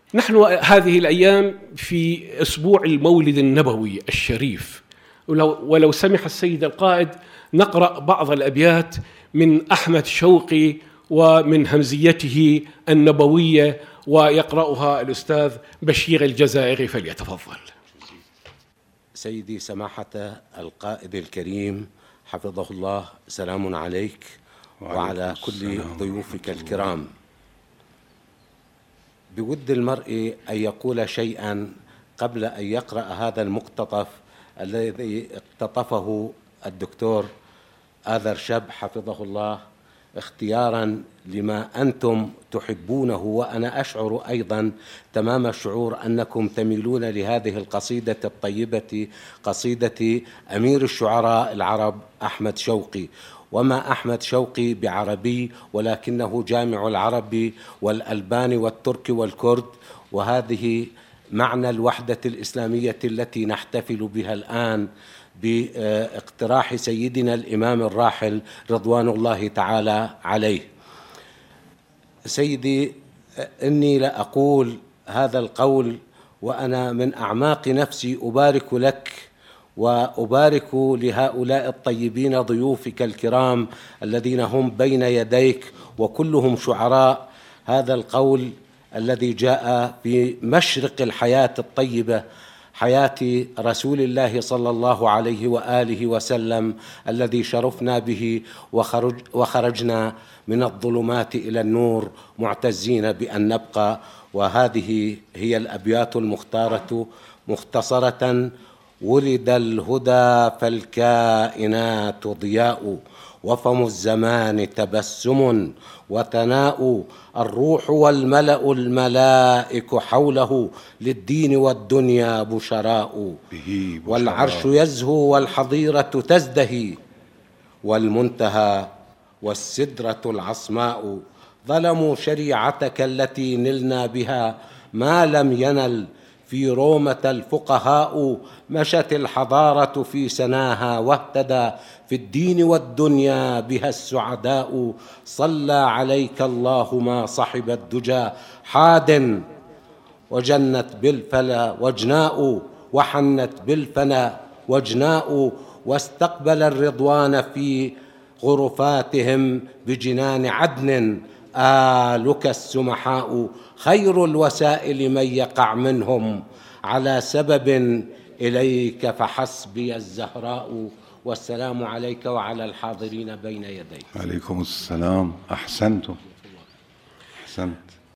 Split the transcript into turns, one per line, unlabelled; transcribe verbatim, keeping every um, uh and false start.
نحن هذه الأيام في أسبوع المولد النبوي الشريف، ولو, ولو سمح السيد القائد نقرأ بعض الأبيات من أحمد شوقي ومن همزيته النبوية، ويقرأها الأستاذ بشير الجزائري، فليتفضل.
سيدي سماحة القائد الكريم حفظه الله، سلام عليك وعلى كل ضيوفك الكرام. بود المرء أن يقول شيئا قبل أن يقرأ هذا المقتطف الذي اقتطفه الدكتور آذر شب حفظه الله اختيارا لما أنتم تحبونه، وأنا أشعر أيضا تمام الشعور أنكم تميلون لهذه القصيدة الطيبة، قصيدة أمير الشعراء العرب أحمد شوقي. وما أحمد شوقي بعربي، ولكنه جامع العرب والألبان والترك والكرد، وهذه معنى الوحدة الإسلامية التي نحتفل بها الآن باقتراح سيدنا الإمام الراحل رضوان الله تعالى عليه. سيدي، إني لا أقول هذا القول وأنا من أعماق نفسي أبارك لك وأبارك لهؤلاء الطيبين ضيوفك الكرام الذين هم بين يديك وكلهم شعراء. هذا القول الذي جاء في مشرق الحياة الطيبة، حياة رسول الله صلى الله عليه وآله وسلم، الذي شرفنا به وخرج وخرجنا من الظلمات إلى النور معتزين بأن نبقى. وهذه هي الأبيات المختارة مختصرة: ولد الهدى فالكائنات ضياء، وفم الزمان تبسم وثناء، الروح والملأ الملائك حوله، للدين والدنيا بشراء، والعرش يزهو والحظيرة تزدهي، والمنتهى والسدرة العصماء. ظلموا شريعتك التي نلنا بها ما لم ينل في رومة الفقهاء، مشت الحضارة في سناها واهتدى في الدين والدنيا بها السعداء. صلى عليك الله ما صحب الدجى حاد، وجنت بالفلا وجناء، وحنت بالفنا وجناء، واستقبل الرضوان في غرفاتهم بجنان عدن آلك السمحاء. خير الوسائل من يقع منهم على سبب إليك فحسبي الزهراء. والسلام عليك وعلى الحاضرين بين يديك.
عليكم السلام. أحسنتم أحسنت.